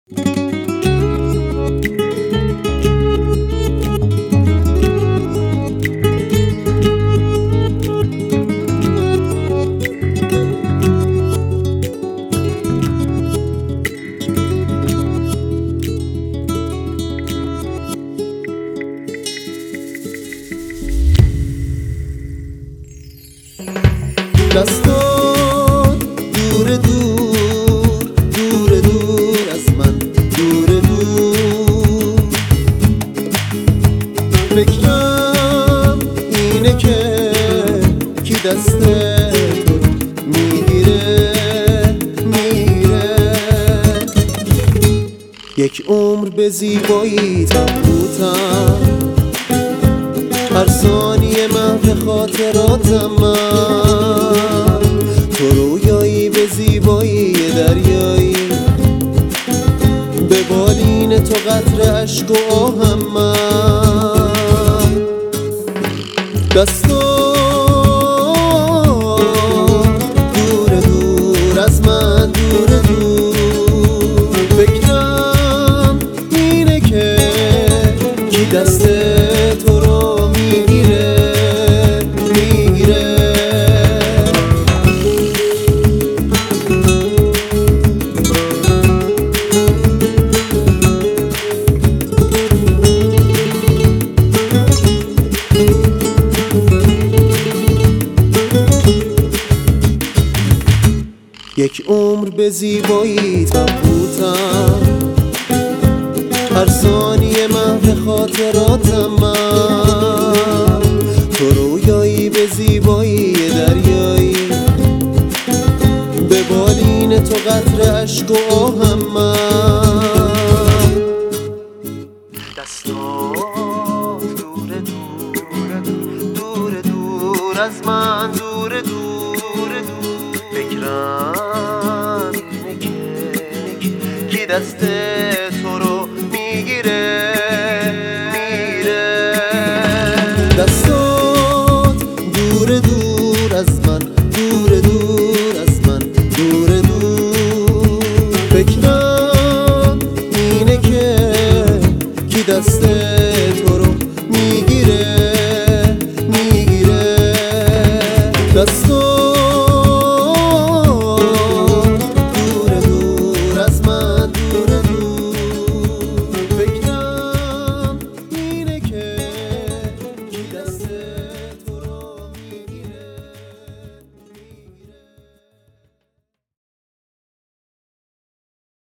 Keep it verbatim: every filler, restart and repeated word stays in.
دستان دور دور دور دور از من، دور دور. فکرم اینه که کی دست تو میگیره میره. یک عمر به زیبایی تبوتم، هر ثانیه محو خاطراتم من. تو رویایی به زیبایی دریایی، به بالین تو قطره عشق و آهم من. دستان دور دور از من، دور دور. فکرم اینه که کی دست تو رو میگیره میگیره. یک عمر به زیبایی تبوتم، هر ثانیه محو خاطراتم من. تو رویایی به زیبایی دریایی، به بالین تو قطره عشق و آهم من. دستات دور دور دور دور از من، دور دور دور. فکرم اینه که کی دست تو رو میگیره میره. دستات دور دور از من، دور دور از من، دور دور. فکرم اینه که کی دست